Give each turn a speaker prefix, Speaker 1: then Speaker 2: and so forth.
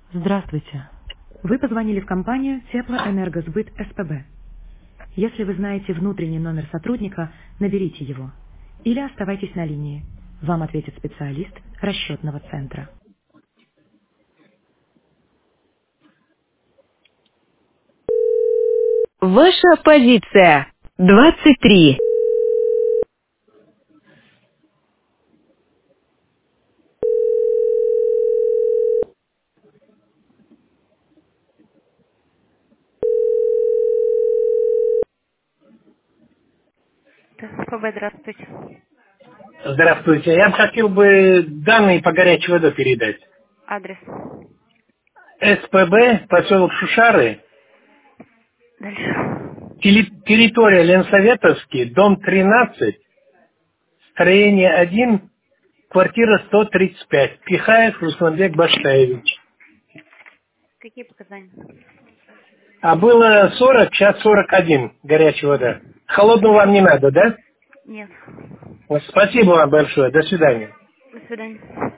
Speaker 1: Здравствуйте. Вы позвонили в компанию Теплоэнергосбыт СПБ. Если вы знаете внутренний номер сотрудника, наберите его. Или оставайтесь на линии. Вам ответит специалист расчетного центра.
Speaker 2: Ваша позиция 23.
Speaker 3: СПБ, здравствуйте.
Speaker 4: Здравствуйте. Я бы хотел бы данные по горячей воде передать.
Speaker 3: Адрес.
Speaker 4: СПБ, поселок Шушары,
Speaker 3: Дальше.
Speaker 4: территория Ленсоветовский, дом 13, строение 1, квартира 135. Пихаев Русланбек Баштаевич.
Speaker 3: Какие показания?
Speaker 4: А было 40, сейчас 41 горячая вода. Холодную вам не надо, да?
Speaker 3: Нет.
Speaker 4: Вот спасибо вам большое. До свидания.
Speaker 3: До свидания.